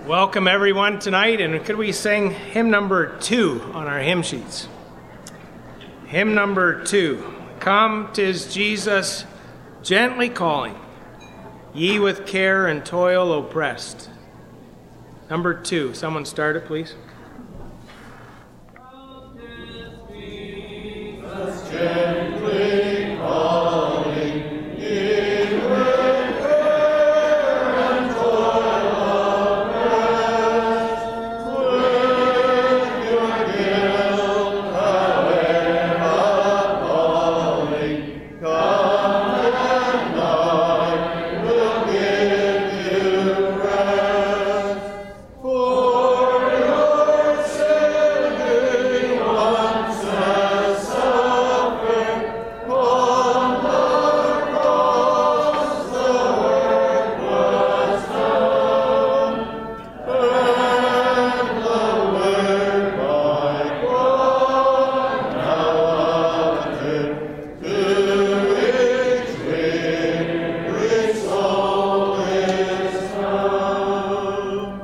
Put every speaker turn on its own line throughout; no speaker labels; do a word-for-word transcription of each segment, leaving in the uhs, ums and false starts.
Welcome everyone tonight, and could we sing hymn number two on our hymn sheets? Hymn number two. Come, 'tis Jesus gently calling, ye with care and toil oppressed. Number two. Someone start it, please.
Come, 'tis Jesus gently calling, ye with care and toil oppressed. With your guilt, however appalling, come and I will give you rest. For your sin once has suffered on the cross, the work was done, and the word by God now uttered, to each weary soul is come.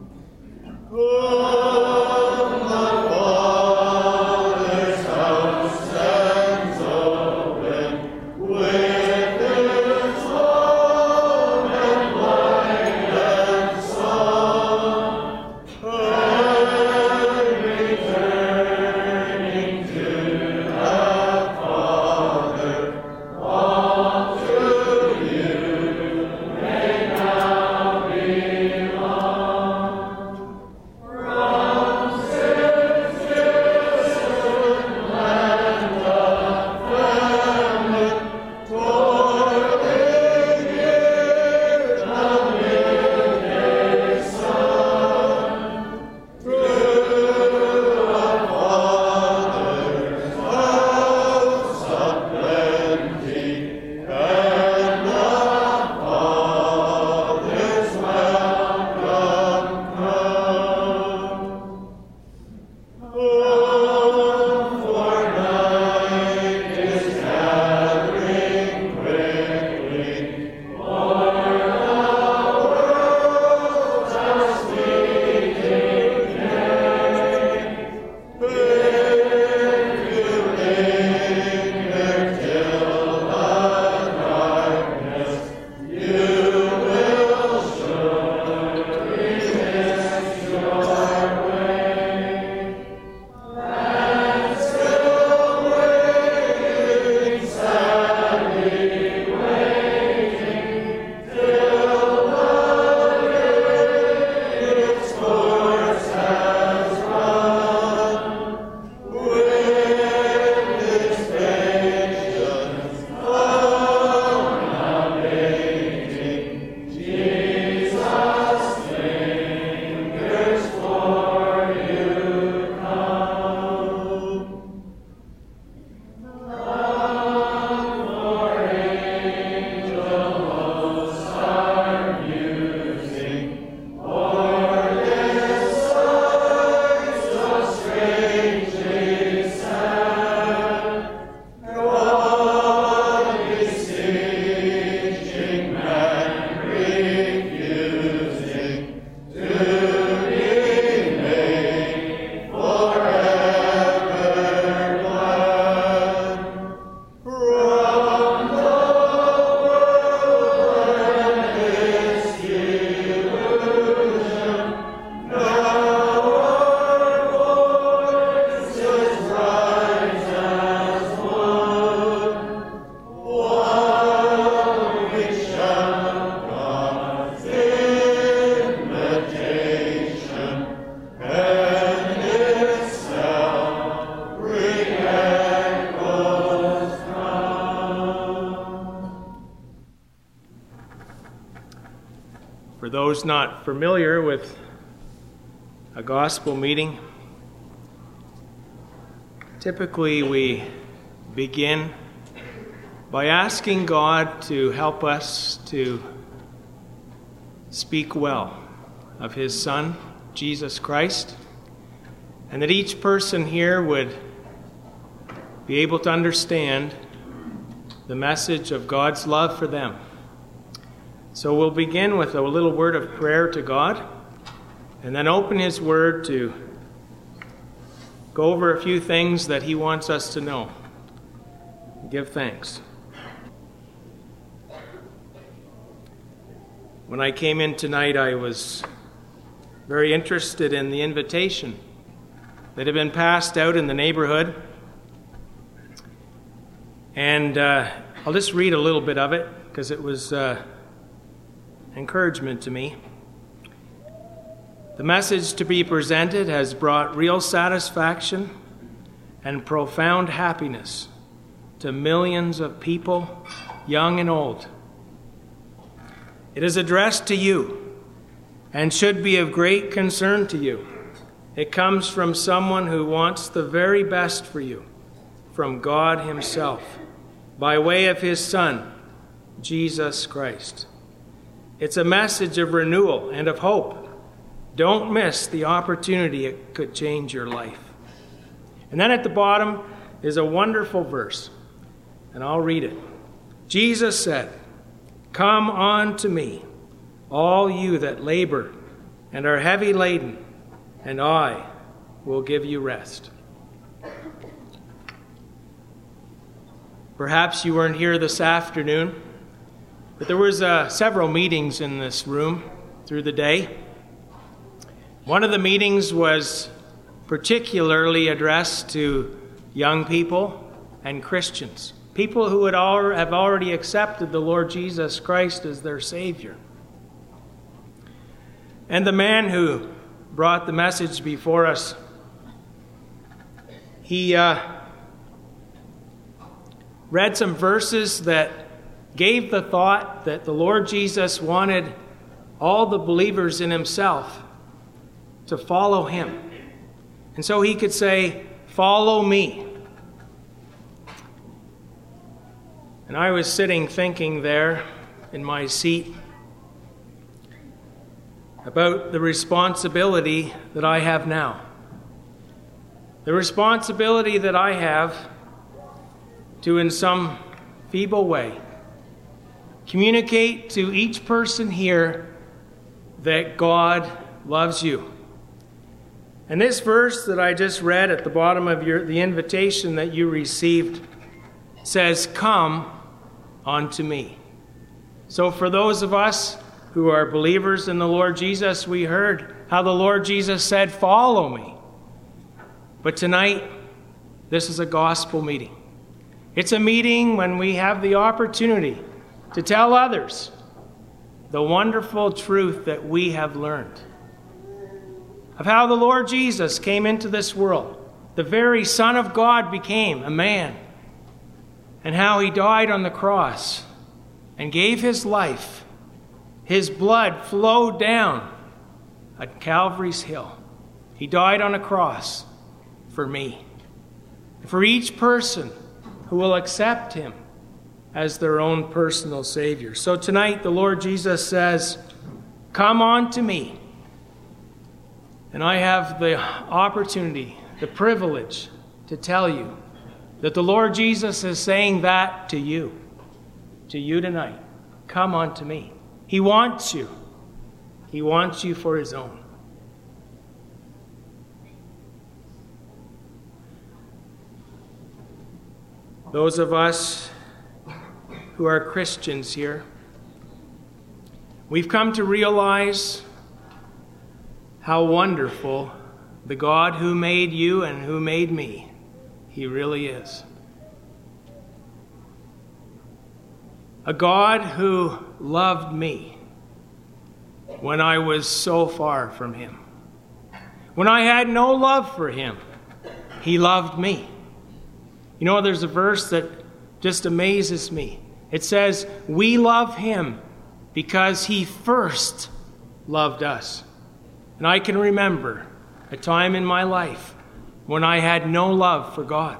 Come, the Father's house stands open, with its home and light and song, and returning to that Father, all to you may now belong. From sin's distant land of famine, toiling here the midday sun, through a Father's house of plenty, and the Father's welcome come. Come, for night is gathering quickly, for the world's a fleeting day. If you linger till the darkness, you will surely miss your way. And still waiting, sadly waiting, till the day its course has run, with its patience unabating, Jesus lingers for you come. Come, for angel hosts are musing o'er this sight so strangely sad. God beseeching man refusing to be made forever glad. From the world and its illusion, now our voices rise as one, while we shout God's invitation, and its salvatory echoes come.
For those not familiar with a gospel meeting, typically we begin by asking God to help us to speak well of His Son, Jesus Christ, and that each person here would be able to understand the message of God's love for them. So we'll begin with a little word of prayer to God, and then open his word to go over a few things that he wants us to know. Give thanks. When I came in tonight, I was very interested in the invitation that had been passed out in the neighborhood. And uh, I'll just read a little bit of it because it was uh, encouragement to me. The message to be presented has brought real satisfaction and profound happiness to millions of people, young and old. It is addressed to you and should be of great concern to you. It comes from someone who wants the very best for you, from God himself, by way of his Son, Jesus Christ. It's a message of renewal and of hope. Don't miss the opportunity. It could change your life. And then at the bottom is a wonderful verse, and I'll read it. Jesus said, "Come unto me, all you that labor and are heavy laden, and I will give you rest." Perhaps you weren't here this afternoon, but there was uh, several meetings in this room through the day. One of the meetings was particularly addressed to young people and Christians, people who had al- have already accepted the Lord Jesus Christ as their Savior. And the man who brought the message before us, he uh, read some verses that gave the thought that the Lord Jesus wanted all the believers in himself to follow him. And so he could say, "Follow me." And I was sitting thinking there in my seat about the responsibility that I have now. The responsibility that I have to, in some feeble way, communicate to each person here that God loves you. And this verse that I just read at the bottom of your, the invitation that you received says, "Come unto me." So for those of us who are believers in the Lord Jesus, we heard how the Lord Jesus said, "Follow me." But tonight, this is a gospel meeting. It's a meeting when we have the opportunity to tell others the wonderful truth that we have learned of how the Lord Jesus came into this world. The very Son of God became a man, and how he died on the cross and gave his life. His blood flowed down at Calvary's Hill. He died on a cross for me, for each person who will accept him as their own personal Savior. So tonight the Lord Jesus says, "Come unto me." And I have the opportunity, the privilege to tell you that the Lord Jesus is saying that to you, to you tonight. Come unto me. He wants you. He wants you for his own. Those of us who are Christians here, we've come to realize how wonderful the God who made you and who made me, he really is. A God who loved me when I was so far from him. When I had no love for him, he loved me. You know, there's a verse that just amazes me. It says, "We love him because he first loved us." And I can remember a time in my life when I had no love for God.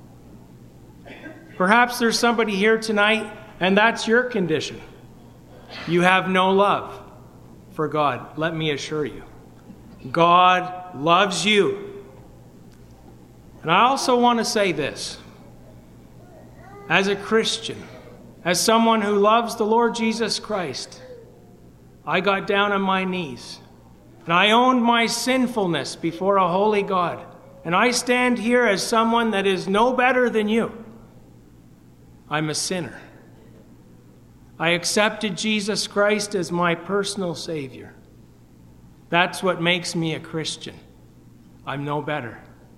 Perhaps there's somebody here tonight, and that's your condition. You have no love for God. Let me assure you, God loves you. And I also want to say this. As a Christian, as someone who loves the Lord Jesus Christ, I got down on my knees And I owned my sinfulness before a holy God. And I stand here as someone that is no better than you. I'm a sinner. I accepted Jesus Christ as my personal Savior. That's what makes me a Christian. I'm no better.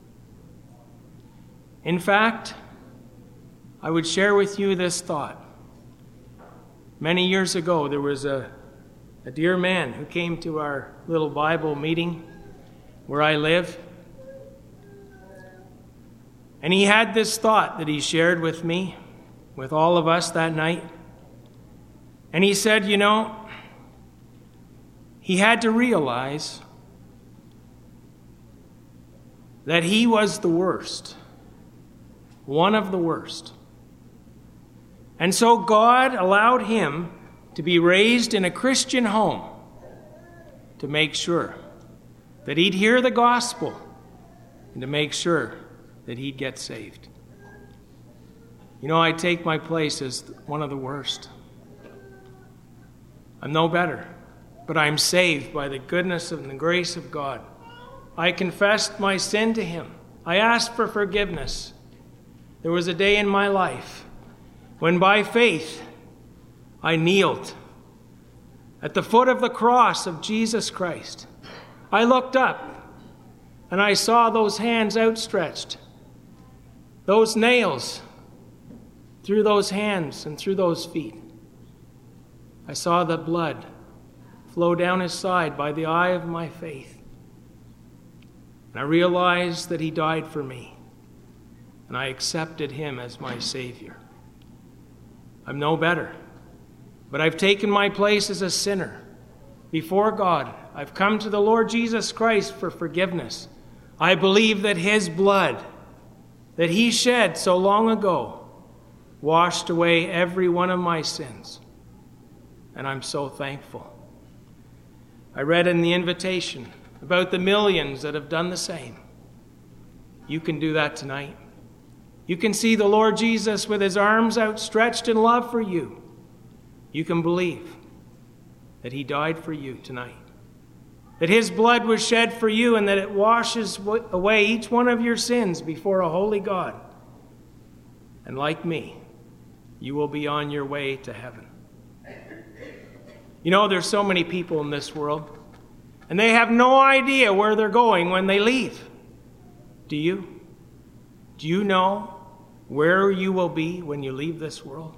In fact, I would share with you this thought. Many years ago, there was a, a dear man who came to our little Bible meeting where I live. And he had this thought that he shared with me, with all of us that night. And he said, you know, he had to realize that he was the worst, one of the worst. And so God allowed him to be raised in a Christian home to make sure that he'd hear the gospel and to make sure that he'd get saved. You know, I take my place as one of the worst. I'm no better, but I'm saved by the goodness and the grace of God. I confessed my sin to him. I asked for forgiveness. There was a day in my life when by faith I kneeled at the foot of the cross of Jesus Christ. I looked up and I saw those hands outstretched, those nails through those hands and through those feet. I saw the blood flow down his side by the eye of my faith. And I realized that he died for me, and I accepted him as my Savior. I'm no better, but I've taken my place as a sinner before God. I've come to the Lord Jesus Christ for forgiveness. I believe that his blood that he shed so long ago washed away every one of my sins. And I'm so thankful. I read in the invitation about the millions that have done the same. You can do that tonight. You can see the Lord Jesus with his arms outstretched in love for you. You can believe that he died for you tonight, that his blood was shed for you, and that it washes away each one of your sins before a holy God. And like me, you will be on your way to heaven. You know, there's so many people in this world, and they have no idea where they're going when they leave. Do you? Do you know where you will be when you leave this world?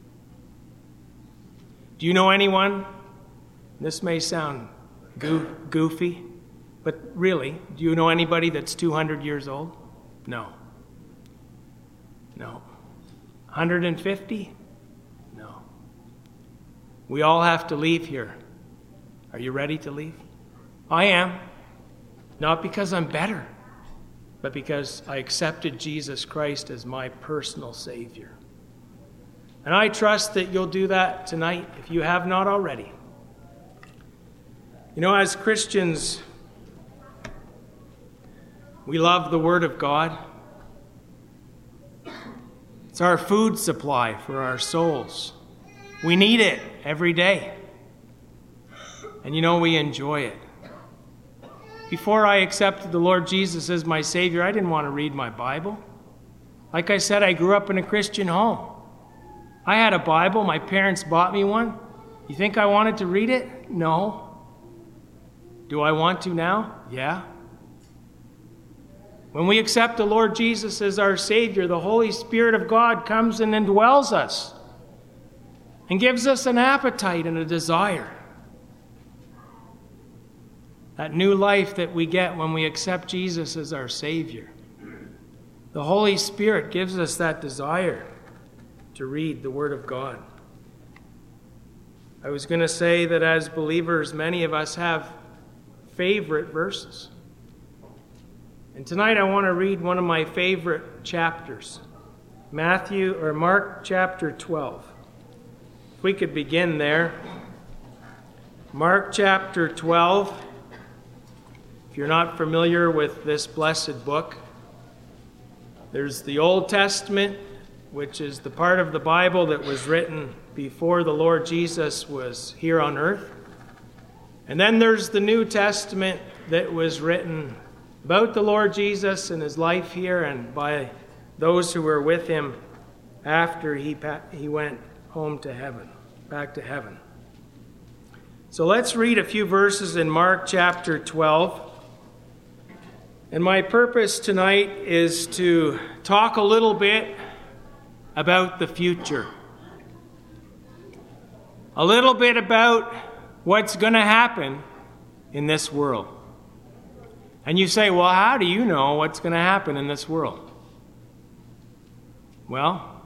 Do you know anyone? This may sound goo- goofy, but really, do you know anybody that's two hundred years old? No. No. one hundred fifty? No. We all have to leave here. Are you ready to leave? I am. Not because I'm better, but because I accepted Jesus Christ as my personal Savior. And I trust that you'll do that tonight if you have not already. You know, as Christians, we love the Word of God. It's our food supply for our souls. We need it every day. And you know, we enjoy it. Before I accepted the Lord Jesus as my Savior, I didn't want to read my Bible. Like I said, I grew up in a Christian home. I had a Bible. My parents bought me one. You think I wanted to read it? No. Do I want to now? Yeah. When we accept the Lord Jesus as our Savior, the Holy Spirit of God comes and indwells us and gives us an appetite and a desire. That new life that we get when we accept Jesus as our Savior. The Holy Spirit gives us that desire to read the Word of God. I was going to say that as believers, many of us have favorite verses. And tonight I want to read one of my favorite chapters. Matthew or Mark chapter twelve. If we could begin there. Mark chapter twelve. If you're not familiar with this blessed book, there's the Old Testament, which is the part of the Bible that was written before the Lord Jesus was here on earth. And then there's the New Testament that was written about the Lord Jesus and his life here and by those who were with him after he, he went home to heaven, back to heaven. So let's read a few verses in Mark chapter twelve. And my purpose tonight is to talk a little bit about the future. A little bit about what's going to happen in this world. And you say, well, how do you know what's going to happen in this world? Well,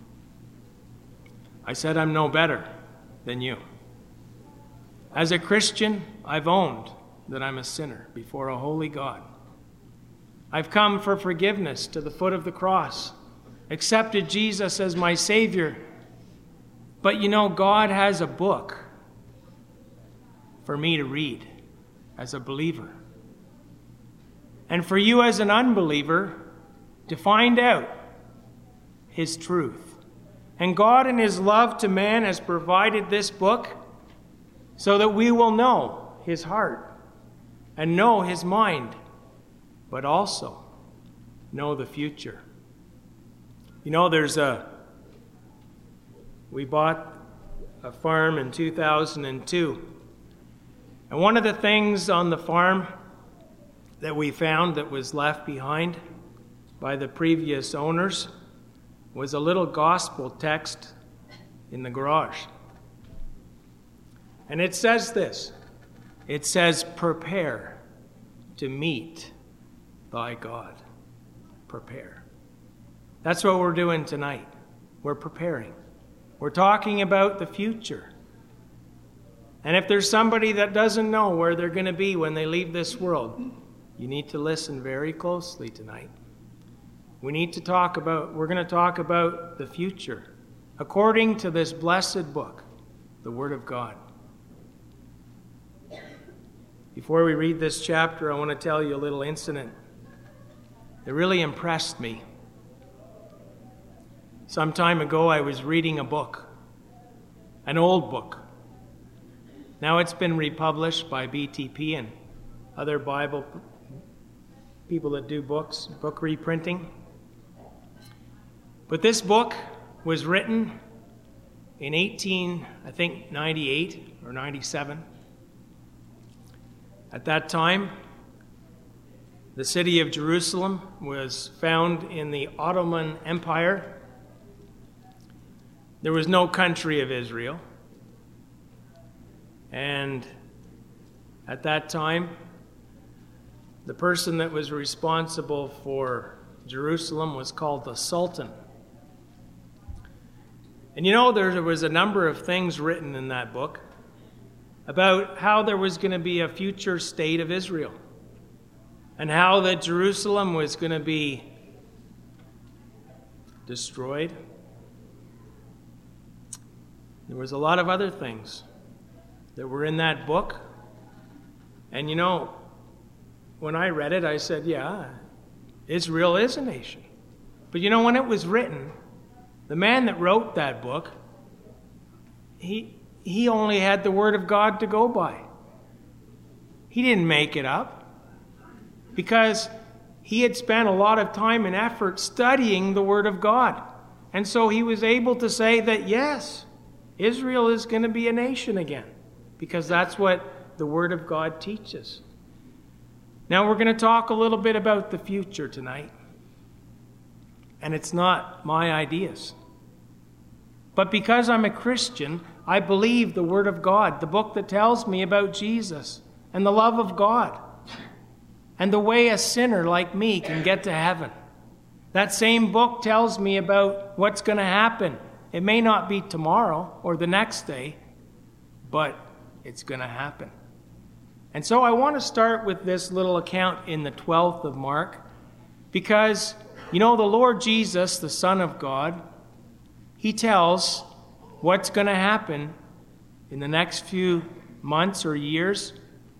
I said I'm no better than you. As a Christian, I've owned that I'm a sinner before a holy God. I've come for forgiveness to the foot of the cross, accepted Jesus as my Savior. But you know, God has a book for me to read as a believer. And for you as an unbeliever to find out his truth. And God in his love to man has provided this book so that we will know his heart and know his mind, but also know the future. You know, there's a, we bought a farm in two thousand two. And one of the things on the farm that we found that was left behind by the previous owners was a little gospel text in the garage. And it says this. It says, prepare to meet thy God. Prepare. That's what we're doing tonight. We're preparing. We're talking about the future. And if there's somebody that doesn't know where they're going to be when they leave this world, you need to listen very closely tonight. We need to talk about, we're going to talk about the future according to this blessed book, the Word of God. Before we read this chapter, I want to tell you a little incident that really impressed me. Some time ago, I was reading a book, an old book. Now it's been republished by B T P and other Bible people that do books, book reprinting. But this book was written in eighteen, I think, ninety-eight or ninety-seven. At that time, the city of Jerusalem was found in the Ottoman Empire. There was no country of Israel. And at that time, the person that was responsible for Jerusalem was called the Sultan. And you know, there was a number of things written in that book about how there was going to be a future state of Israel and how that Jerusalem was going to be destroyed. There was a lot of other things that were in that book. And you know, when I read it, I said, yeah, Israel is a nation. But you know, when it was written, the man that wrote that book, he he only had the Word of God to go by. He didn't make it up because he had spent a lot of time and effort studying the Word of God. And so he was able to say that, yes, Israel is going to be a nation again, because that's what the Word of God teaches. Now we're going to talk a little bit about the future tonight. And it's not my ideas. But because I'm a Christian, I believe the Word of God, the book that tells me about Jesus and the love of God and the way a sinner like me can get to heaven. That same book tells me about what's going to happen. It may not be tomorrow or the next day, but it's going to happen. And so I want to start with this little account in the twelfth of Mark, because, you know, the Lord Jesus, the Son of God, he tells what's going to happen in the next few months or years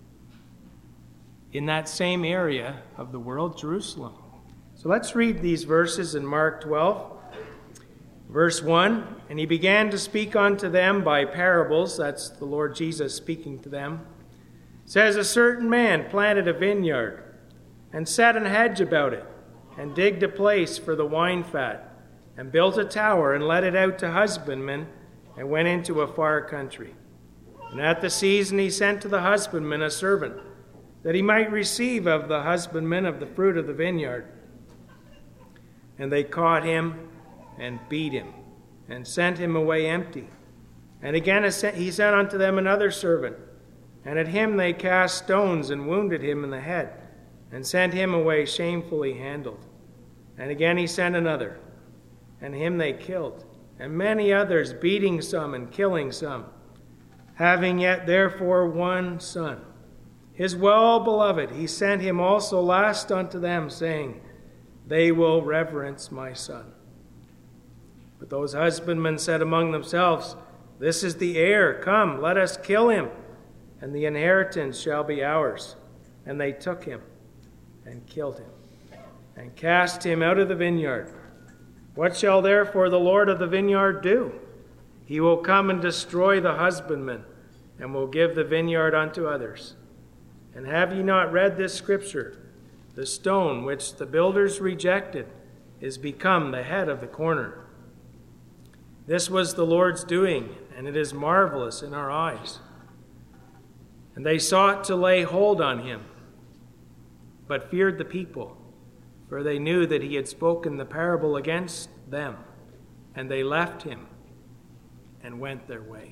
in that same area of the world, Jerusalem. So let's read these verses in Mark twelve. Verse one, and he began to speak unto them by parables. That's the Lord Jesus speaking to them. says a certain man planted a vineyard and set an hedge about it and digged a place for the wine fat and built a tower and let it out to husbandmen and went into a far country. And at the season he sent to the husbandman a servant, that he might receive of the husbandman of the fruit of the vineyard. And they caught him and beat him and sent him away empty. And again he sent unto them another servant, and at him they cast stones and wounded him in the head, and sent him away shamefully handled. And again he sent another, and him they killed, and many others, beating some and killing some. Having yet therefore one son, his well-beloved, he sent him also last unto them, saying, They will reverence my son. But those husbandmen said among themselves, This is the heir, come, let us kill him, and the inheritance shall be ours. And they took him and killed him, and cast him out of the vineyard. What shall therefore the Lord of the vineyard do? He will come and destroy the husbandman, and will give the vineyard unto others. And have ye not read this scripture? The stone which the builders rejected is become the head of the corner. This was the Lord's doing, and it is marvelous in our eyes. And they sought to lay hold on him, but feared the people, for they knew that he had spoken the parable against them. And they left him and went their way.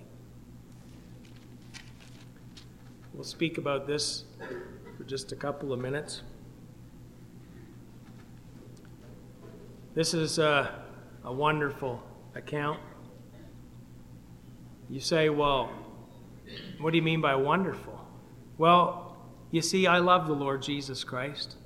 We'll speak about this for just a couple of minutes. This is a, a wonderful account. You say, well, what do you mean by wonderful? Well, you see, I love the Lord Jesus Christ.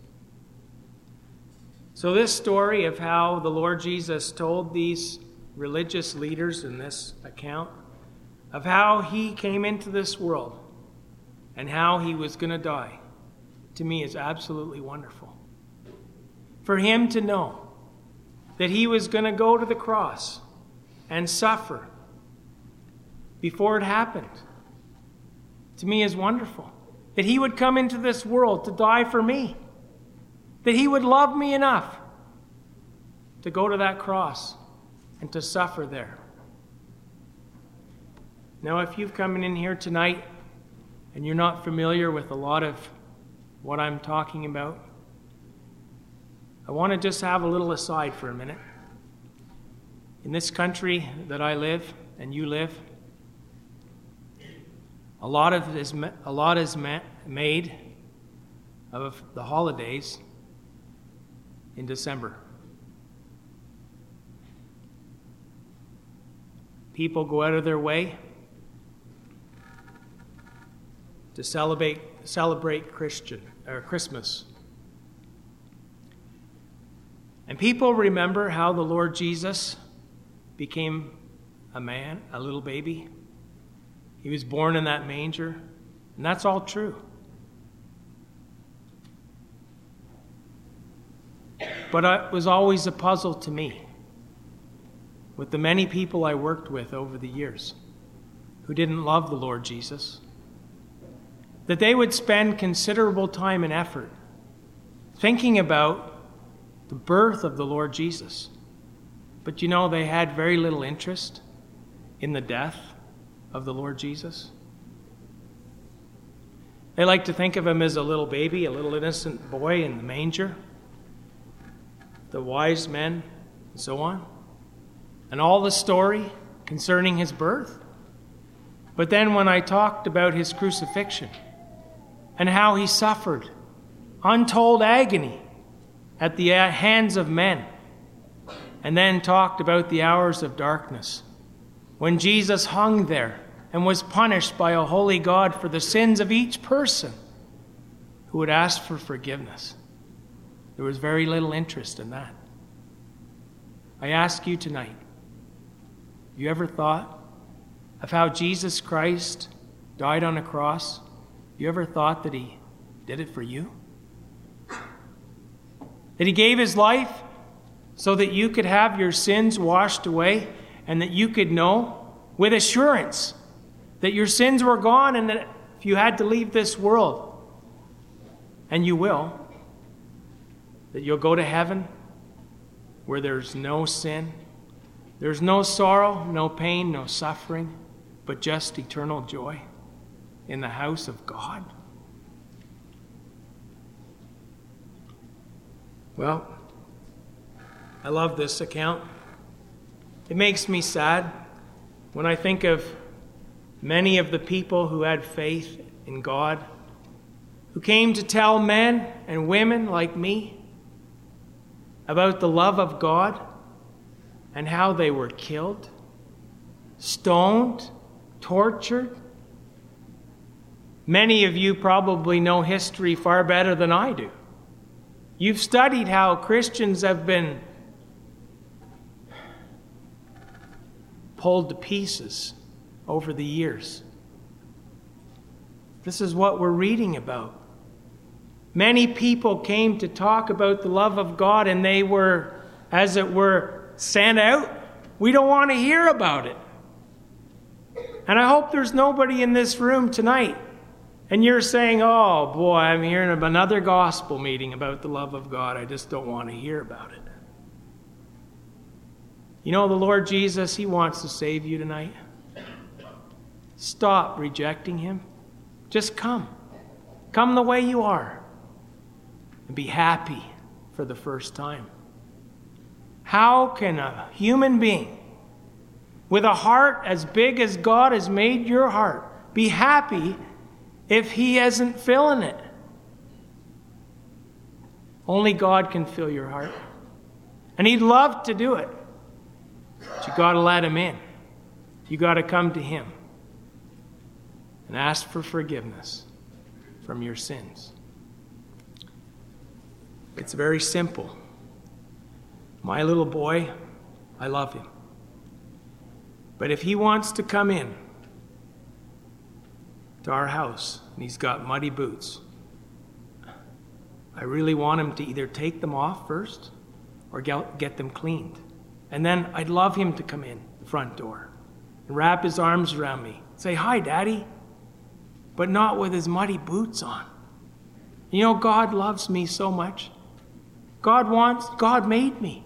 So this story of how the Lord Jesus told these religious leaders in this account of how he came into this world and how he was going to die, to me is absolutely wonderful. For him to know that he was going to go to the cross and suffer before it happened, to me is wonderful. That he would come into this world to die for me. That he would love me enough to go to that cross and to suffer there. Now, if you've come in here tonight and you're not familiar with a lot of what I'm talking about, I want to just have a little aside for a minute. In this country that I live and you live, a lot of is a lot is made of the holidays in December. People go out of their way to celebrate celebrate Christian or Christmas. And people remember how the Lord Jesus became a man, a little baby. He was born in that manger, and that's all true. But it was always a puzzle to me, with the many people I worked with over the years who didn't love the Lord Jesus, that they would spend considerable time and effort thinking about the birth of the Lord Jesus. But you know, they had very little interest in the death of the Lord Jesus. They like to think of him as a little baby, a little innocent boy in the manger, the wise men, and so on, and all the story concerning his birth. But then when I talked about his crucifixion and how he suffered untold agony at the hands of men, and then talked about the hours of darkness when Jesus hung there and was punished by a holy God for the sins of each person who would ask for forgiveness, there was very little interest in that. I ask you tonight, have you ever thought of how Jesus Christ died on a cross? You ever thought that he did it for you? That he gave his life so that you could have your sins washed away and that you could know with assurance that your sins were gone and that if you had to leave this world, and you will, that you'll go to heaven where there's no sin, there's no sorrow, no pain, no suffering, but just eternal joy in the house of God? Well, I love this account. It makes me sad when I think of many of the people who had faith in God, who came to tell men and women like me about the love of God, and how they were killed, stoned, tortured. Many of you probably know history far better than I do. You've studied how Christians have been pulled to pieces over the years. This is what we're reading about. Many people came to talk about the love of God, and they were, as it were, sent out. We don't want to hear about it. And I hope there's nobody in this room tonight, and you're saying, oh boy, I'm hearing of another gospel meeting about the love of God. I just don't want to hear about it. You know, the Lord Jesus, He wants to save you tonight. Stop rejecting Him. Just come. Come the way you are. And be happy for the first time. How can a human being with a heart as big as God has made your heart be happy if He isn't filling it? Only God can fill your heart. And He'd love to do it. But you got to let Him in. You got to come to Him and ask for forgiveness from your sins. It's very simple. My little boy, I love him. But if he wants to come in to our house and he's got muddy boots, I really want him to either take them off first or get them cleaned. And then I'd love him to come in the front door and wrap his arms around me. Say, hi, Daddy. But not with his muddy boots on. You know, God loves me so much. God wants, God made me.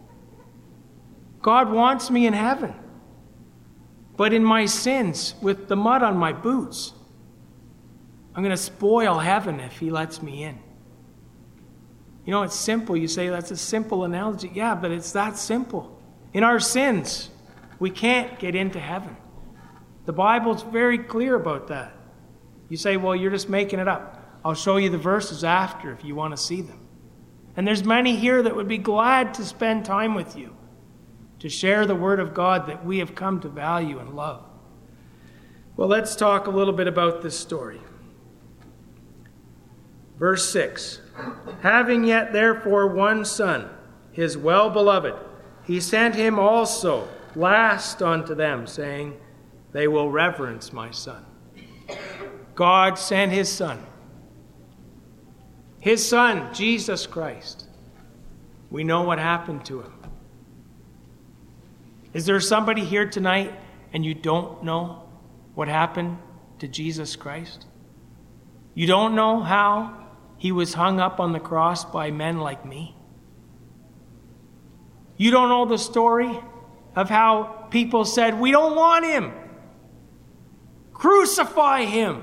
God wants me in heaven. But in my sins, with the mud on my boots, I'm going to spoil heaven if He lets me in. You know, it's simple. You say that's a simple analogy. Yeah, but it's that simple. In our sins, we can't get into heaven. The Bible's very clear about that. You say, well, you're just making it up. I'll show you the verses after if you want to see them. And there's many here that would be glad to spend time with you, to share the Word of God that we have come to value and love. Well, let's talk a little bit about this story. Verse six. Having yet therefore one son, his well-beloved, he sent him also last unto them, saying, they will reverence my son. God sent His Son. His Son, Jesus Christ. We know what happened to Him. Is there somebody here tonight and you don't know what happened to Jesus Christ? You don't know how He was hung up on the cross by men like me? You don't know the story of how people said, we don't want Him. Crucify Him.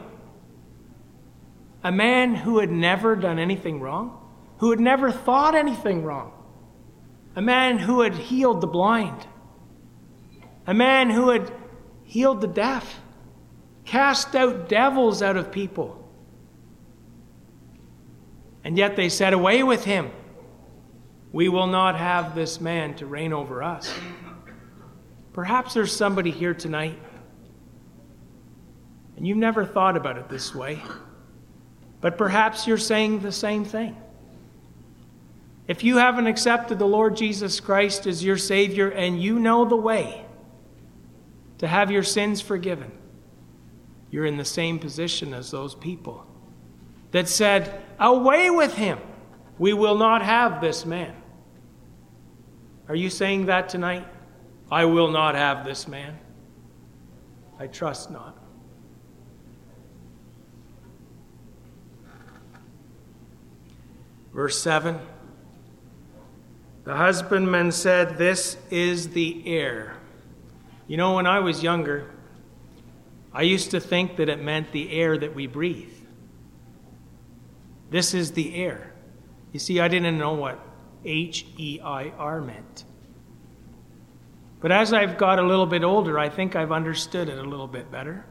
A man who had never done anything wrong, who had never thought anything wrong. A man who had healed the blind. A man who had healed the deaf, cast out devils out of people. And yet they said, away with him. We will not have this man to reign over us. Perhaps there's somebody here tonight, and you've never thought about it this way. But perhaps you're saying the same thing. If you haven't accepted the Lord Jesus Christ as your Savior and you know the way to have your sins forgiven, you're in the same position as those people that said, away with him. We will not have this man. Are you saying that tonight? I will not have this man. I trust not. Verse seven. The husbandman said, "This is the heir." You know, when I was younger, I used to think that it meant the air that we breathe. This is the heir. You see, I didn't know what H E I R meant. But as I've got a little bit older, I think I've understood it a little bit better.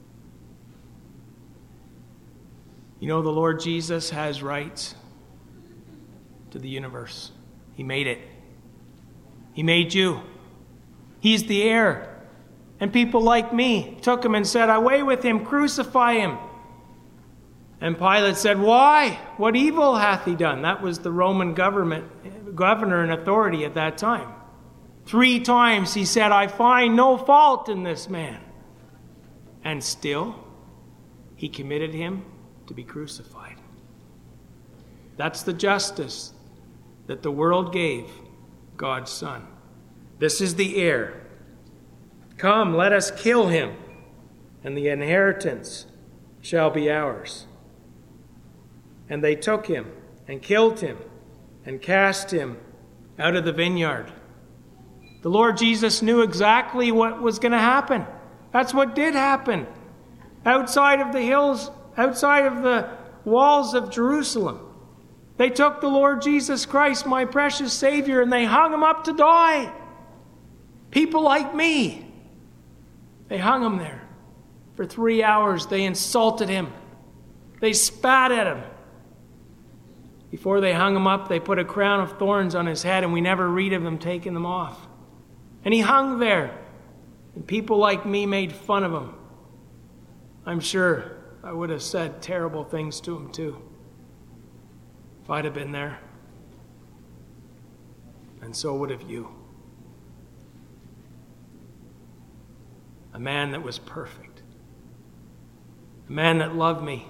You know, the Lord Jesus has rights to the universe. He made it. He made you. He's the heir. And people like me took him and said, "Away with him, crucify him." And Pilate said, "Why? What evil hath he done?" That was the Roman government, governor and authority at that time. Three times he said, "I find no fault in this man." And still, he committed him to be crucified. That's the justice that the world gave God's Son. This is the heir. Come, let us kill him, and the inheritance shall be ours. And they took him and killed him and cast him out of the vineyard. The Lord Jesus knew exactly what was going to happen. That's what did happen. Outside of the hills, outside of the walls of Jerusalem, they took the Lord Jesus Christ, my precious Savior, and they hung him up to die. People like me, they hung him there. For three hours, they insulted him. They spat at him. Before they hung him up, they put a crown of thorns on his head, and we never read of them taking them off. And he hung there, and people like me made fun of him. I'm sure I would have said terrible things to him too, if I'd have been there. And so would have you. A man that was perfect. A man that loved me.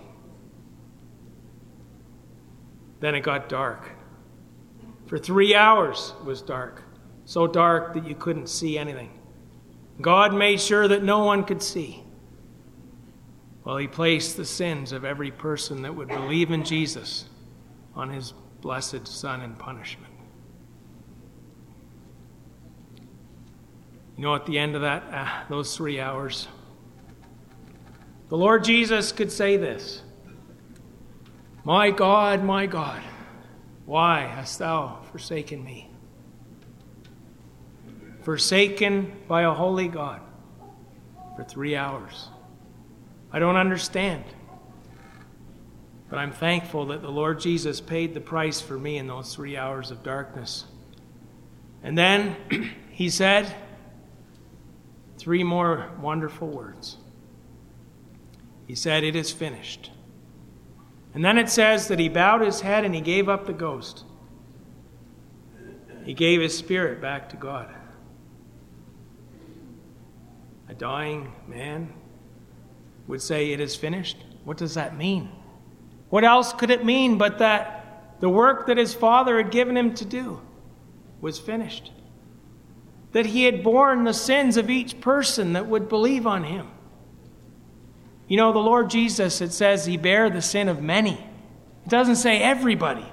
Then it got dark. For three hours it was dark. So dark that you couldn't see anything. God made sure that no one could see. Well, he placed the sins of every person that would believe in Jesus on his blessed Son in punishment. You know, at the end of that, uh, those three hours, the Lord Jesus could say this: "My God, my God, why hast thou forsaken me?" Forsaken by a holy God for three hours. I don't understand. But I'm thankful that the Lord Jesus paid the price for me in those three hours of darkness. And then he said three more wonderful words. He said, "It is finished." And then it says that he bowed his head and he gave up the ghost. He gave his spirit back to God. A dying man would say, "It is finished." What does that mean? What else could it mean but that the work that his Father had given him to do was finished? That he had borne the sins of each person that would believe on him. You know, the Lord Jesus, it says he bare the sin of many. It doesn't say everybody.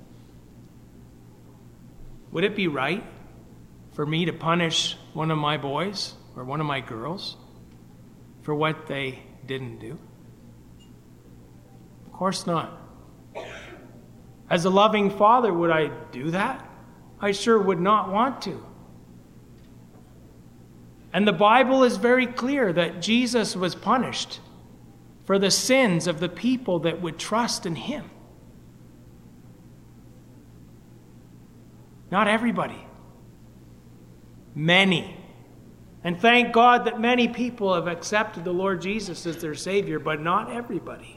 Would it be right for me to punish one of my boys or one of my girls for what they didn't do? Of course not. As a loving father, would I do that? I sure would not want to. And the Bible is very clear that Jesus was punished for the sins of the people that would trust in him. Not everybody. Many. And thank God that many people have accepted the Lord Jesus as their Savior, but not everybody.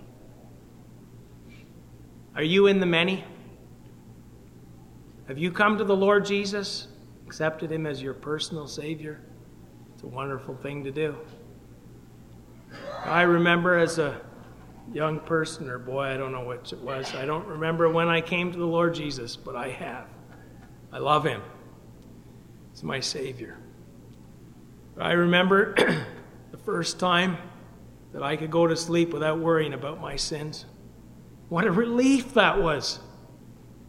Are you in the many? Have you come to the Lord Jesus, accepted him as your personal Savior? It's a wonderful thing to do. I remember as a young person or boy, I don't know which it was, I don't remember when I came to the Lord Jesus, but I have. I love him. He's my Savior. I remember the first time that I could go to sleep without worrying about my sins. What a relief that was.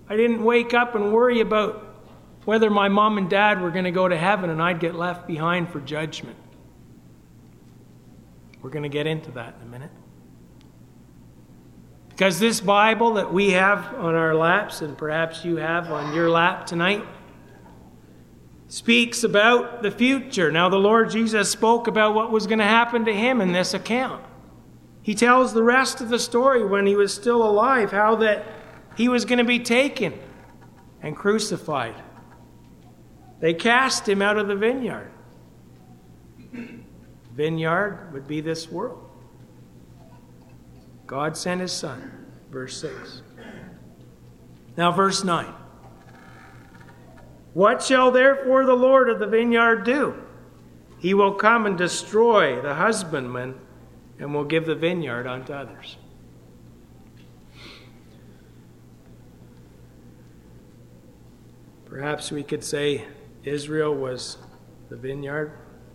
I didn't wake up and worry about whether my mom and dad were going to go to heaven and I'd get left behind for judgment. We're going to get into that in a minute. Because this Bible that we have on our laps, and perhaps you have on your lap tonight, speaks about the future. Now, the Lord Jesus spoke about what was going to happen to him in this account. He tells the rest of the story when he was still alive, how that he was going to be taken and crucified. They cast him out of the vineyard. Vineyard would be this world. God sent his Son, verse six. Now, verse nine. What shall therefore the Lord of the vineyard do? He will come and destroy the husbandman and will give the vineyard unto others. Perhaps we could say Israel was the vineyard.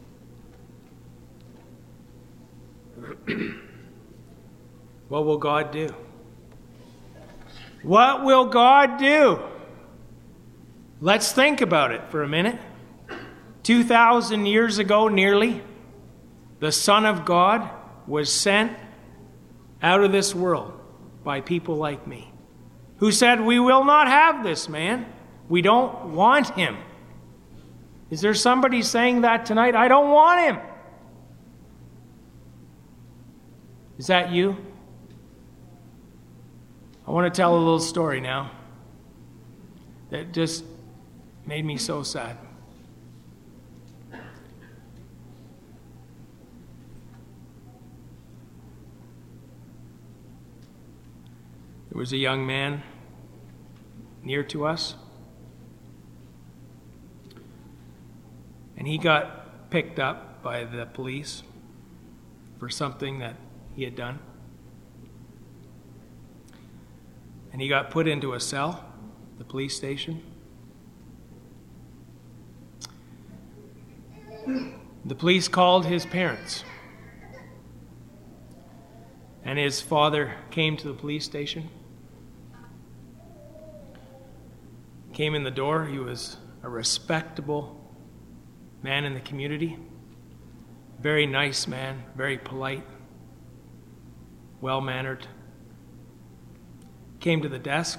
What will God do? What will God do? Let's think about it for a minute. two thousand years ago, nearly, the Son of God was sent out of this world by people like me, who said, we will not have this man. We don't want him. Is there somebody saying that tonight? I don't want him. Is that you? I want to tell a little story now that just made me so sad. There was a young man near to us, and he got picked up by the police for something that he had done. And he got put into a cell, the police station. The police called his parents. And his father came to the police station. Came in the door. He was a respectable man in the community. Very nice man, very polite, well-mannered. Came to the desk.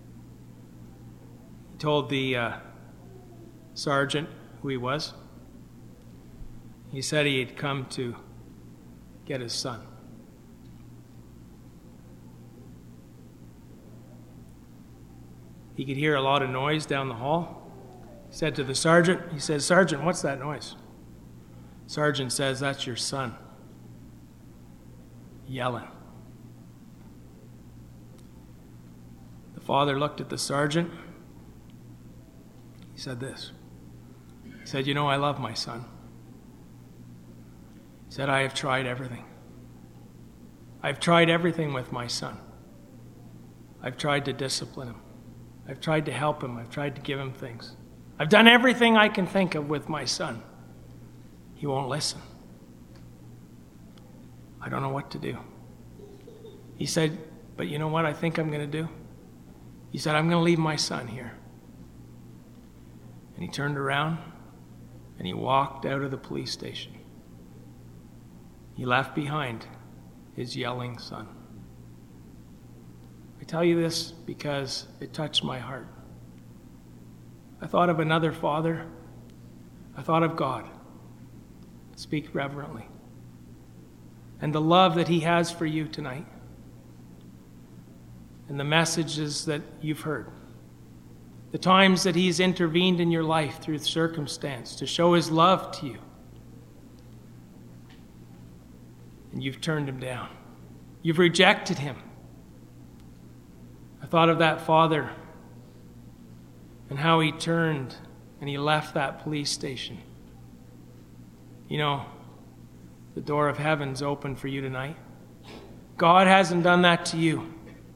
He told the uh, sergeant who he was. He said he had come to get his son. He could hear a lot of noise down the hall. He said to the sergeant, he said, Sergeant, what's that noise? Sergeant says, that's your son yelling. The father looked at the sergeant. He said this. He said, you know, I love my son. He said, I have tried everything. I've tried everything with my son. I've tried to discipline him. I've tried to help him. I've tried to give him things. I've done everything I can think of with my son. He won't listen. I don't know what to do. He said, but you know what I think I'm going to do? He said, I'm going to leave my son here. And he turned around and he walked out of the police station. He left behind his yelling son. I tell you this because it touched my heart. I thought of another father. I thought of God. Speak reverently. And the love that he has for you tonight. And the messages that you've heard. The times that he's intervened in your life through circumstance to show his love to you. And you've turned him down. You've rejected him. I thought of that father and how he turned and he left that police station. You know, the door of heaven's open for you tonight. God hasn't done that to you.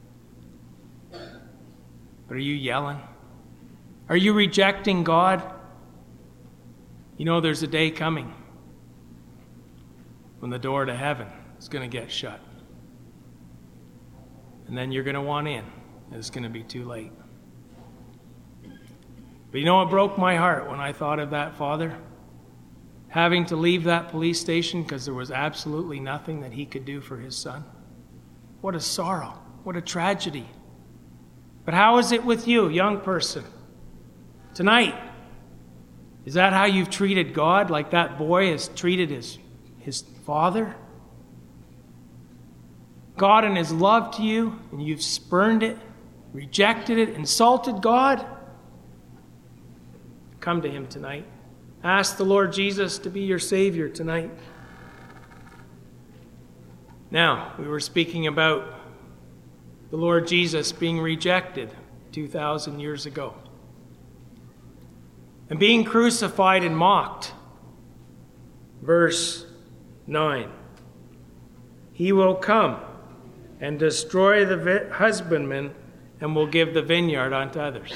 But are you yelling? Are you rejecting God? You know, there's a day coming when the door to heaven is going to get shut. And then you're going to want in. And it's going to be too late. But you know what broke my heart when I thought of that father? Having to leave that police station because there was absolutely nothing that he could do for his son. What a sorrow. What a tragedy. But how is it with you, young person? Tonight, is that how you've treated God, like that boy has treated his, his father? God in his love to you, and you've spurned it, rejected it, insulted God? Come to him tonight. Ask the Lord Jesus to be your Savior tonight. Now, we were speaking about the Lord Jesus being rejected two thousand years ago and being crucified and mocked. Verse nine. He will come and destroy the husbandman and will give the vineyard unto others.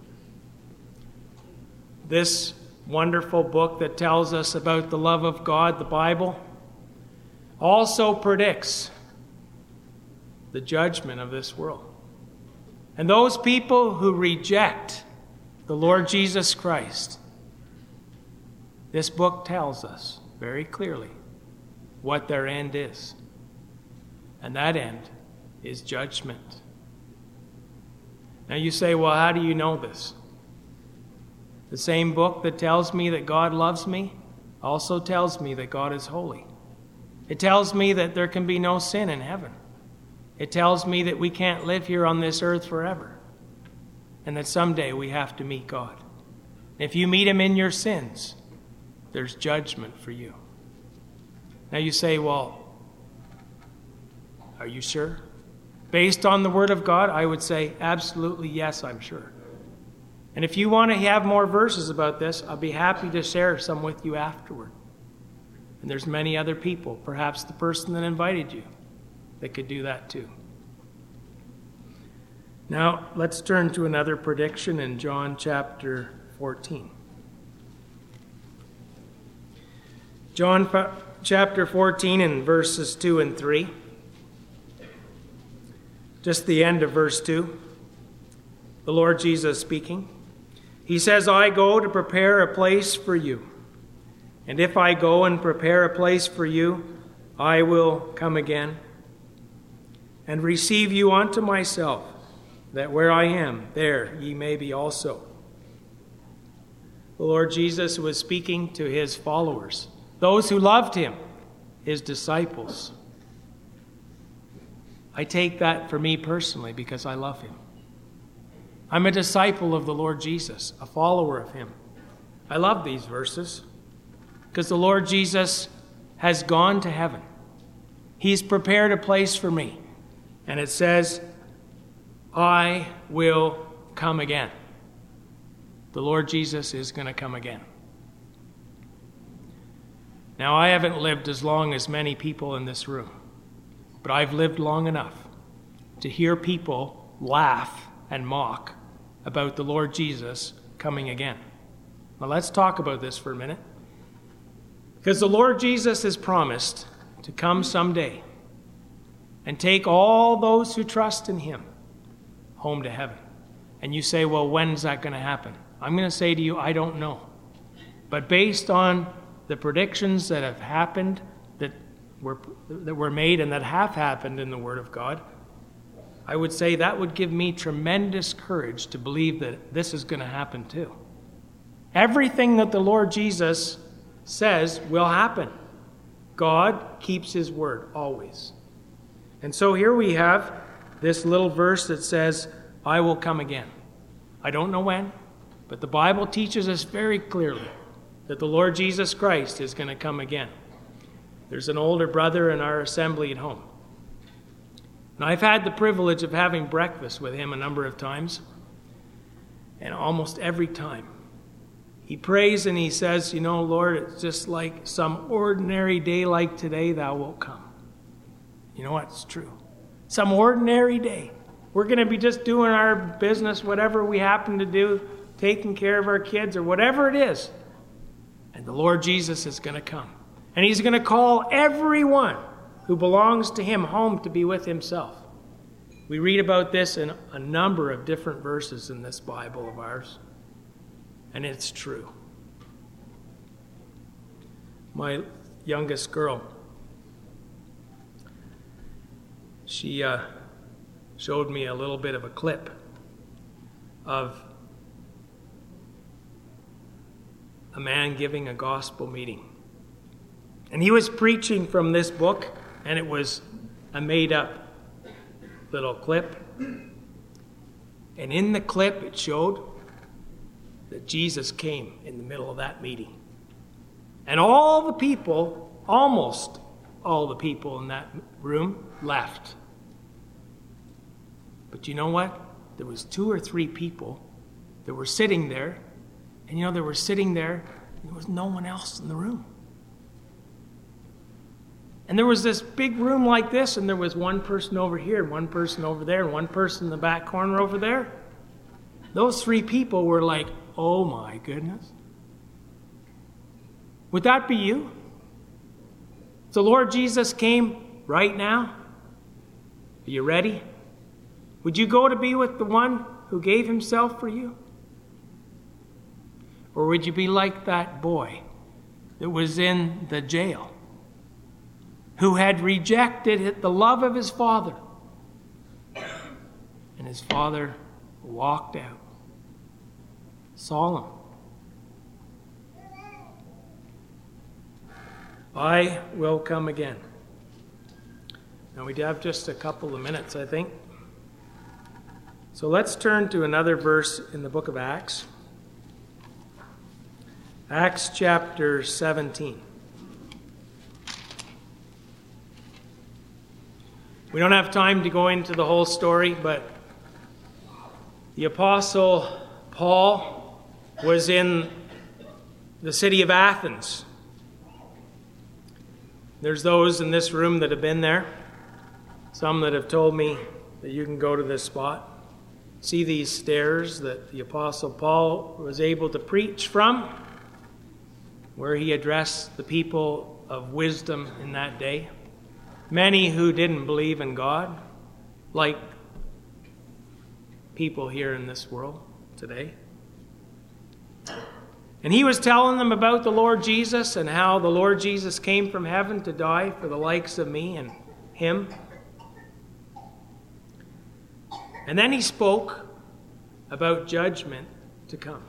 This wonderful book that tells us about the love of God, the Bible, also predicts the judgment of this world. And those people who reject the Lord Jesus Christ, this book tells us very clearly what their end is. And that end is judgment. Now you say, well, how do you know this? The same book that tells me that God loves me also tells me that God is holy. It tells me that there can be no sin in heaven. It tells me that we can't live here on this earth forever, and that someday we have to meet God. If you meet him in your sins, there's judgment for you. Now you say, well, are you sure? Based on the Word of God, I would say absolutely yes, I'm sure. And if you want to have more verses about this, I'll be happy to share some with you afterward. And there's many other people, perhaps the person that invited you, that could do that too. Now, let's turn to another prediction in John chapter fourteen. John chapter fourteen and verses two and three. Just the end of verse two. The Lord Jesus speaking. He says, I go to prepare a place for you. And if I go and prepare a place for you, I will come again and receive you unto myself, that where I am, there ye may be also. The Lord Jesus was speaking to his followers, those who loved him, his disciples. I take that for me personally because I love him. I'm a disciple of the Lord Jesus, a follower of him. I love these verses because the Lord Jesus has gone to heaven. He's prepared a place for me. And it says, I will come again. The Lord Jesus is going to come again. Now, I haven't lived as long as many people in this room, but I've lived long enough to hear people laugh and mock about the Lord Jesus coming again. Now, let's talk about this for a minute. Because the Lord Jesus has promised to come someday and take all those who trust in him home to heaven. And you say, well, when's that going to happen? I'm going to say to you, I don't know. But based on the predictions that have happened, that were, that were made and that have happened in the Word of God, I would say that would give me tremendous courage to believe that this is going to happen too. Everything that the Lord Jesus says will happen. God keeps his word always. And so here we have this little verse that says, I will come again. I don't know when, but the Bible teaches us very clearly that the Lord Jesus Christ is going to come again. There's an older brother in our assembly at home. And I've had the privilege of having breakfast with him a number of times. And almost every time, he prays and he says, you know, Lord, it's just like some ordinary day like today, thou wilt come. You know what? It's true. Some ordinary day. We're going to be just doing our business, whatever we happen to do, taking care of our kids or whatever it is. And the Lord Jesus is going to come. And he's going to call everyone who belongs to him home to be with himself. We read about this in a number of different verses in this Bible of ours. And it's true. My youngest girl, she uh, showed me a little bit of a clip of a man giving a gospel meeting. And he was preaching from this book, and it was a made-up little clip. And in the clip, it showed that Jesus came in the middle of that meeting. And all the people, almost all the people in that room, left. But you know what? There was two or three people that were sitting there, and you know, they were sitting there, and there was no one else in the room. And there was this big room like this, and there was one person over here, and one person over there, and one person in the back corner over there. Those three people were like, oh my goodness. Would that be you? If the Lord Jesus came right now, are you ready? Would you go to be with the one who gave himself for you? Or would you be like that boy that was in the jail, who had rejected the love of his father, and his father walked out, saw him? I will come again. Now we have just a couple of minutes, I think. So let's turn to another verse in the book of Acts. Acts chapter seventeen. We don't have time to go into the whole story, but the Apostle Paul was in the city of Athens. There's those in this room that have been there. Some that have told me that you can go to this spot. See these stairs that the Apostle Paul was able to preach from, where he addressed the people of wisdom in that day. Many who didn't believe in God, like people here in this world today. And he was telling them about the Lord Jesus and how the Lord Jesus came from heaven to die for the likes of me and him. And then he spoke about judgment to come.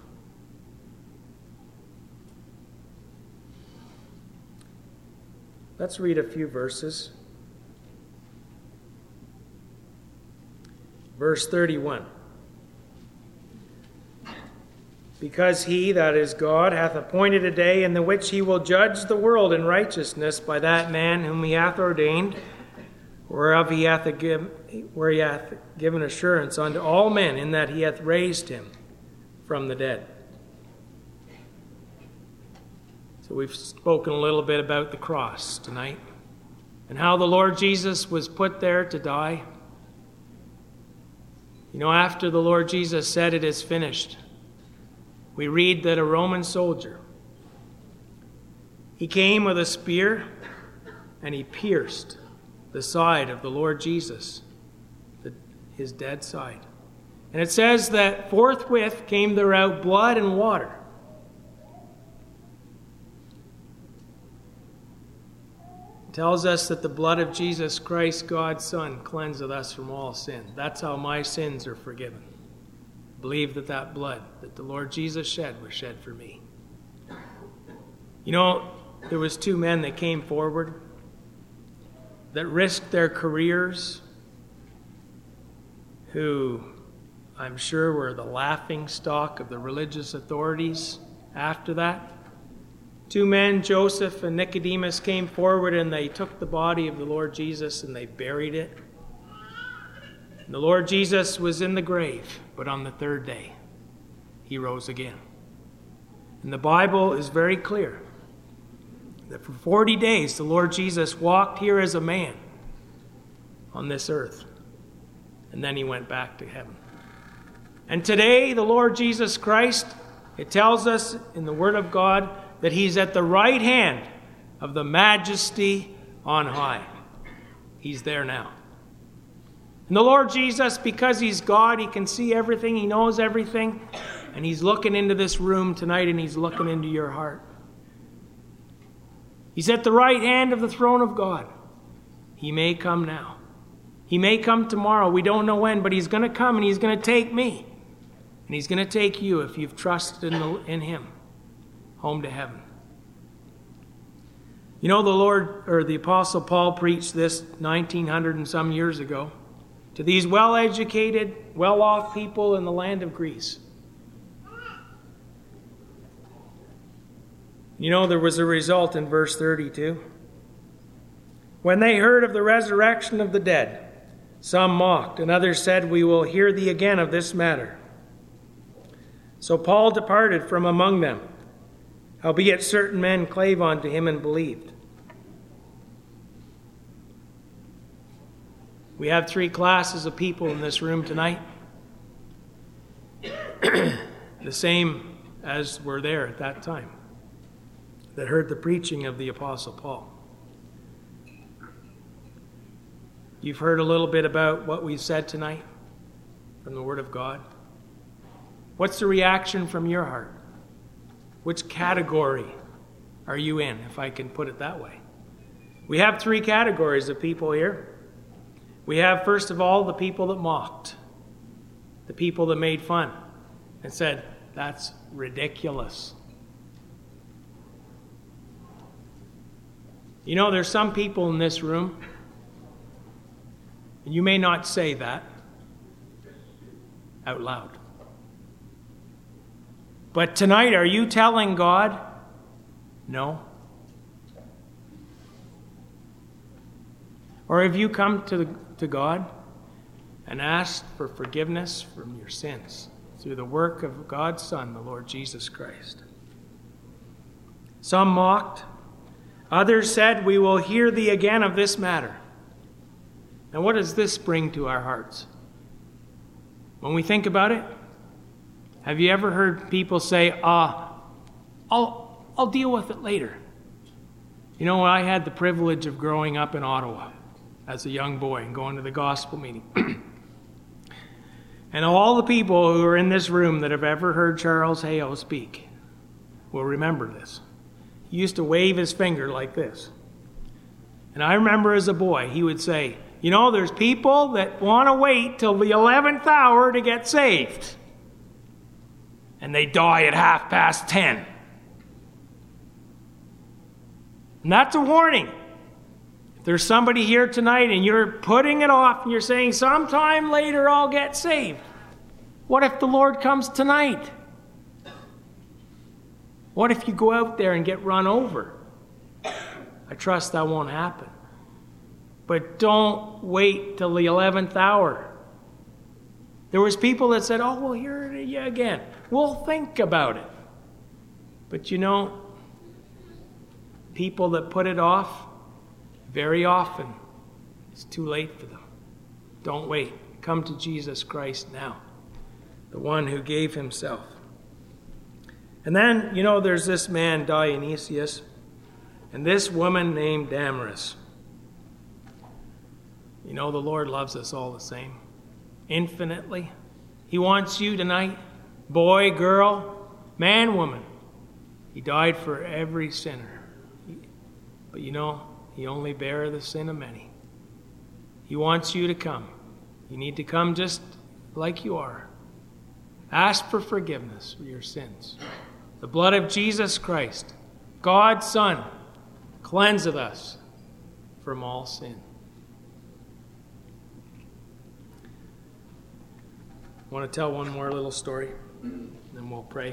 Let's read a few verses. Verse thirty-one. Because he, that is God, hath appointed a day in the which he will judge the world in righteousness by that man whom he hath ordained, whereof he hath, give, where he hath given assurance unto all men, in that he hath raised him from the dead. So we've spoken a little bit about the cross tonight, and how the Lord Jesus was put there to die. You know, after the Lord Jesus said, "It is finished," we read that a Roman soldier, he came with a spear and he pierced the side of the Lord Jesus, the, his dead side. And it says that forthwith came there out blood and water. It tells us that the blood of Jesus Christ, God's Son, cleanseth us from all sin. That's how my sins are forgiven. Believe that that blood that the Lord Jesus shed was shed for me. You know, there was two men that came forward that risked their careers, who I'm sure were the laughing stock of the religious authorities after that. Two men, Joseph and Nicodemus, came forward and they took the body of the Lord Jesus and they buried it. And the Lord Jesus was in the grave, but on the third day, he rose again. And the Bible is very clear that for forty days the Lord Jesus walked here as a man on this earth. And then he went back to heaven. And today, the Lord Jesus Christ, it tells us in the Word of God that he's at the right hand of the Majesty on high. He's there now. And the Lord Jesus, because he's God, he can see everything, he knows everything. And he's looking into this room tonight, and he's looking into your heart. He's at the right hand of the throne of God. He may come now. He may come tomorrow. We don't know when, but he's going to come, and he's going to take me. And he's going to take you, if you've trusted in, the, in him, home to heaven. You know, the Lord, or the Apostle Paul preached this nineteen hundred and some years ago to these well-educated, well-off people in the land of Greece. You know, there was a result in verse thirty-two. When they heard of the resurrection of the dead, some mocked, and others said, "We will hear thee again of this matter." So Paul departed from among them. Howbeit certain men clave unto him and believed. We have three classes of people in this room tonight. The same as were there at that time, that heard the preaching of the Apostle Paul. You've heard a little bit about what we've said tonight from the Word of God. What's the reaction from your heart? Which category are you in, if I can put it that way? We have three categories of people here. We have, first of all, the people that mocked, the people that made fun and said, "That's ridiculous." You know, there's some people in this room, and you may not say that out loud. But tonight, are you telling God, no? Or have you come to, to God and asked for forgiveness from your sins through the work of God's Son, the Lord Jesus Christ? Some mocked. Others said, "We will hear thee again of this matter." And what does this bring to our hearts? When we think about it, have you ever heard people say, ah, I'll, I'll deal with it later? You know, I had the privilege of growing up in Ottawa as a young boy and going to the gospel meeting. And all the people who are in this room that have ever heard Charles Hale speak will remember this. He used to wave his finger like this. And I remember as a boy, he would say, you know, there's people that want to wait till the eleventh hour to get saved. And they die at half past ten. And that's a warning. If there's somebody here tonight and you're putting it off and you're saying, sometime later I'll get saved. What if the Lord comes tonight? What if you go out there and get run over? I trust that won't happen. But don't wait till the eleventh hour. There was people that said, oh, we'll hear it again. We'll think about it. But you know, people that put it off, very often, it's too late for them. Don't wait. Come to Jesus Christ now, the one who gave himself. And then, you know, there's this man, Dionysius, and this woman named Damaris. You know, the Lord loves us all the same, infinitely. He wants you tonight, boy, girl, man, woman. He died for every sinner. But you know, he only bare the sin of many. He wants you to come. You need to come just like you are. Ask for forgiveness for your sins. The blood of Jesus Christ, God's Son, cleanseth us from all sin. I want to tell one more little story, then we'll pray.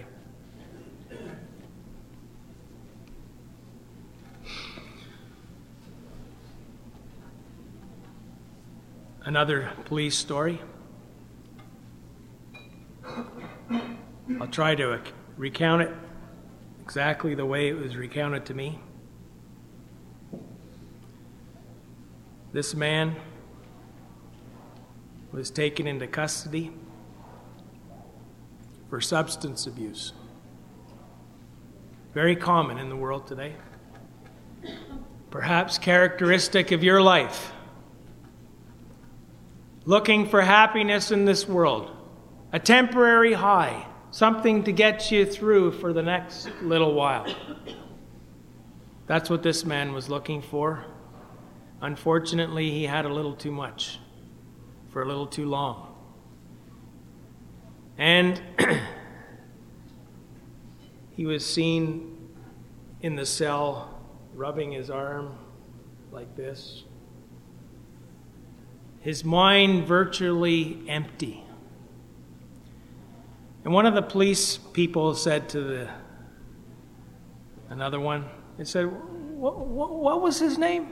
Another police story. I'll try to recount it exactly the way it was recounted to me. This man was taken into custody for substance abuse. Very common in the world today. Perhaps characteristic of your life. Looking for happiness in this world. A temporary high. something to get you through for the next little while. That's what this man was looking for. Unfortunately, he had a little too much for a little too long. And he was seen in the cell rubbing his arm like this. His mind virtually empty. And one of the police people said to the another one, they said, what, what, what was his name?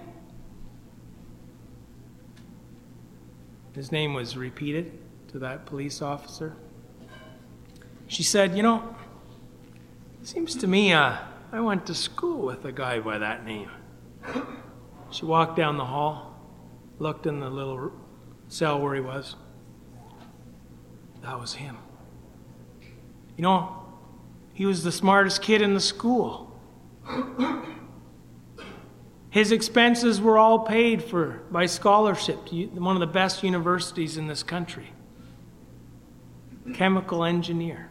His name was repeated to that police officer. She said, you know, it seems to me uh, I went to school with a guy by that name. She walked down the hall, looked in the little cell where he was. That was him. You know, he was the smartest kid in the school. His expenses were all paid for by scholarship to one of the best universities in this country. Chemical engineer.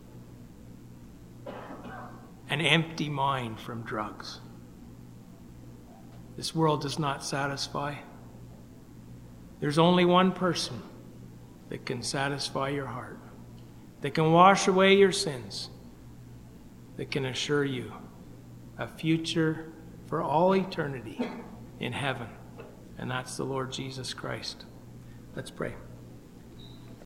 An empty mind from drugs. This world does not satisfy. There's only one person that can satisfy your heart, that can wash away your sins, that can assure you a future for all eternity in heaven, and that's the Lord Jesus Christ. Let's pray.